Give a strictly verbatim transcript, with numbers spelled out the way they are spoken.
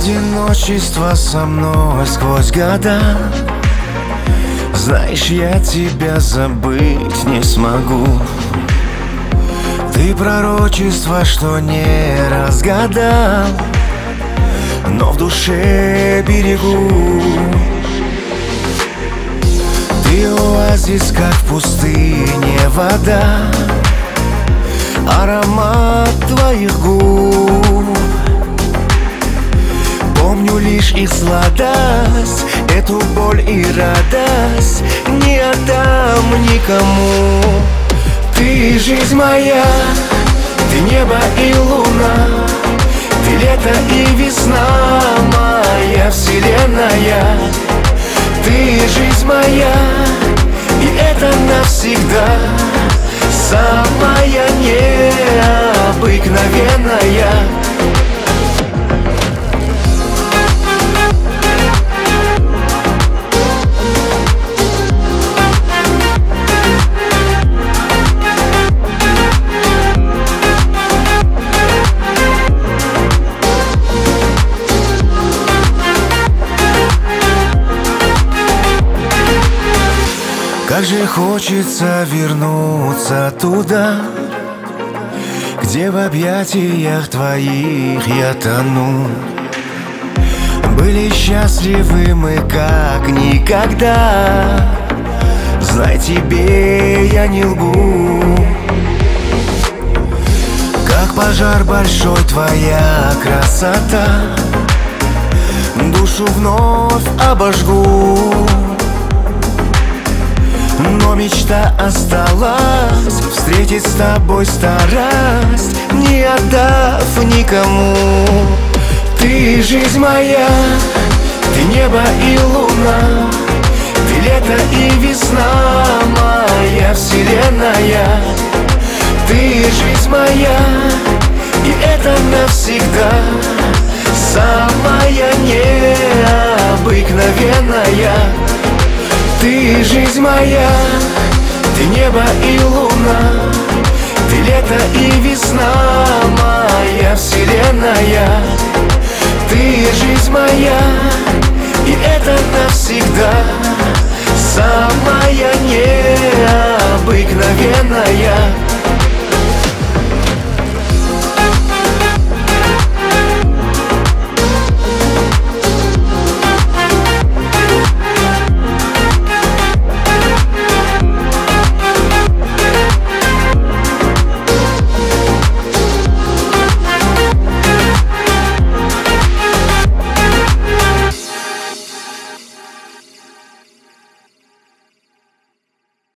одиночество со мной сквозь года. Знаешь, я тебя забыть не смогу. Ты пророчество, что не разгадал, но в душе берегу. Ты оазис, как в пустыне вода, аромат твоих губ. Помню лишь их сладость, эту боль и радость не отдам никому. Ты жизнь моя, ты небо и луна, ты лето и весна, моя вселенная. Ты жизнь моя, и это навсегда, самая необыкновенная. Как же хочется вернуться туда, где в объятиях твоих я тону. Были счастливы мы как никогда, знай, тебе я не лгу. Как пожар большой твоя красота, душу вновь обожгу. Но мечта осталась встретить с тобой старость, не отдав никому. Ты жизнь моя, ты небо и луна, ты лето и весна, моя вселенная. Ты жизнь моя, и это навсегда, самая необыкновенная. Ты жизнь моя, ты небо и луна, ты лето и весна, моя вселенная. Ты жизнь моя, и это навсегда, самая необыкновенная.